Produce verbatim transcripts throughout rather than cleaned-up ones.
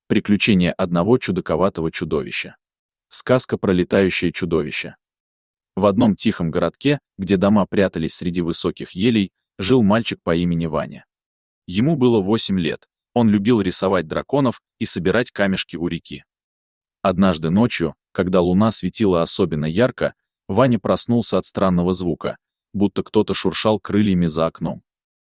Приключения одного чудаковатого чудовища. Сказка про летающее чудовище. В одном тихом городке, где дома прятались среди высоких елей, жил мальчик по имени Ваня. Ему было восемь лет, он любил рисовать драконов и собирать камешки у реки. Однажды ночью, когда луна светила особенно ярко, Ваня проснулся от странного звука, будто кто-то шуршал крыльями за окном.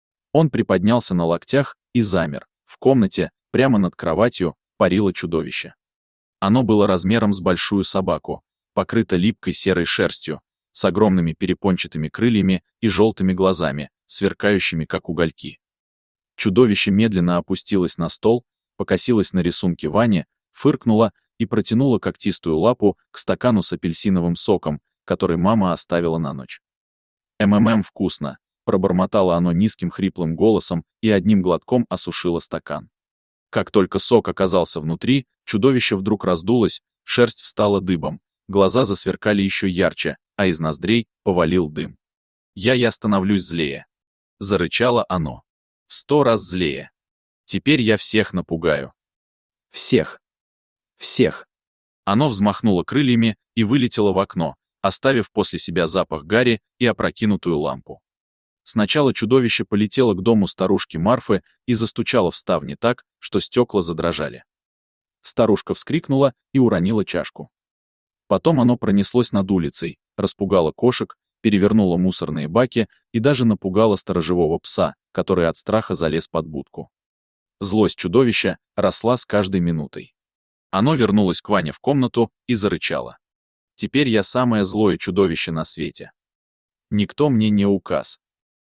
Он приподнялся на локтях и замер. В комнате, прямо над кроватью, парило чудовище. Оно было размером с большую собаку, покрыто липкой серой шерстью, с огромными перепончатыми крыльями и желтыми глазами, сверкающими как угольки. Чудовище медленно опустилось на стол, покосилось на рисунки Вани, фыркнуло и протянуло когтистую лапу к стакану с апельсиновым соком, который мама оставила на ночь. «Ммм, вкусно!» — пробормотало оно низким хриплым голосом и одним глотком осушило стакан. Как только сок оказался внутри, чудовище вдруг раздулось, шерсть встала дыбом, глаза засверкали еще ярче, а из ноздрей повалил дым. «Я я становлюсь злее!» — зарычало оно. «В сто раз злее! Теперь я всех напугаю!» «Всех! Всех!» Оно взмахнуло крыльями и вылетело в окно, оставив после себя запах гари и опрокинутую лампу. Сначала чудовище полетело к дому старушки Марфы и застучало в ставни так, что стекла задрожали. Старушка вскрикнула и уронила чашку. Потом оно пронеслось над улицей, распугало кошек, перевернуло мусорные баки и даже напугало сторожевого пса, который от страха залез под будку. Злость чудовища росла с каждой минутой. Оно вернулось к Ване в комнату и зарычало. «Теперь я самое злое чудовище на свете. Никто мне не указ».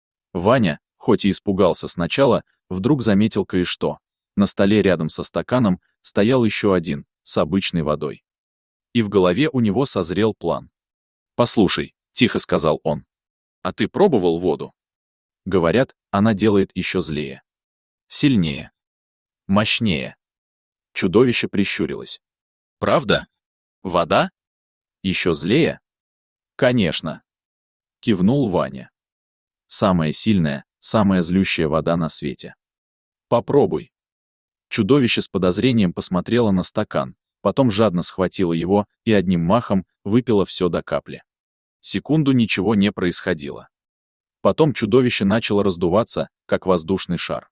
Ваня, хоть и испугался сначала, вдруг заметил кое-что. На столе рядом со стаканом стоял еще один, с обычной водой. И в голове у него созрел план. «Послушай», — тихо сказал он, — «а ты пробовал воду?» Говорят, она делает еще злее. Сильнее. Мощнее. Чудовище прищурилось. «Правда? Вода? Еще злее?» «Конечно», — кивнул Ваня. «Самая сильная, самая злющая вода на свете. Попробуй». Чудовище с подозрением посмотрело на стакан, потом жадно схватило его и одним махом выпило все до капли. Секунду ничего не происходило. Потом чудовище начало раздуваться, как воздушный шар.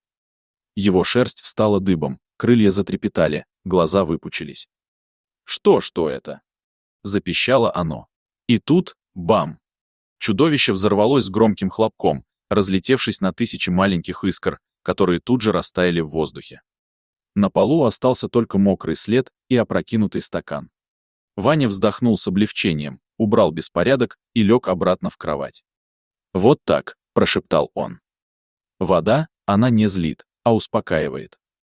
Его шерсть встала дыбом, крылья затрепетали, глаза выпучились. «Что, что это?» — запищало оно. И тут — бам! Чудовище взорвалось с громким хлопком, разлетевшись на тысячи маленьких искр, которые тут же растаяли в воздухе. На полу остался только мокрый след и опрокинутый стакан. Ваня вздохнул с облегчением, убрал беспорядок и лег обратно в кровать. «Вот так», — прошептал он. «Вода, она не злит, а успокаивает.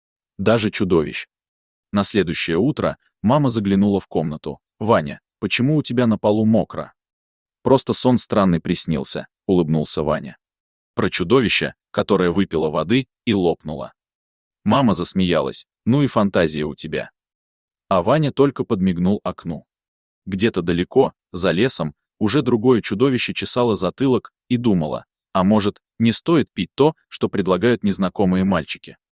Даже чудовищ». На следующее утро мама заглянула в комнату. «Ваня, почему у тебя на полу мокро?» «Просто сон странный приснился», — улыбнулся Ваня. «Про чудовище, которое выпило воды и лопнуло». Мама засмеялась. «Ну и фантазия у тебя». А Ваня только подмигнул окну. Где-то далеко, за лесом, уже другое чудовище чесало затылок и думало, а может, не стоит пить то, что предлагают незнакомые мальчики.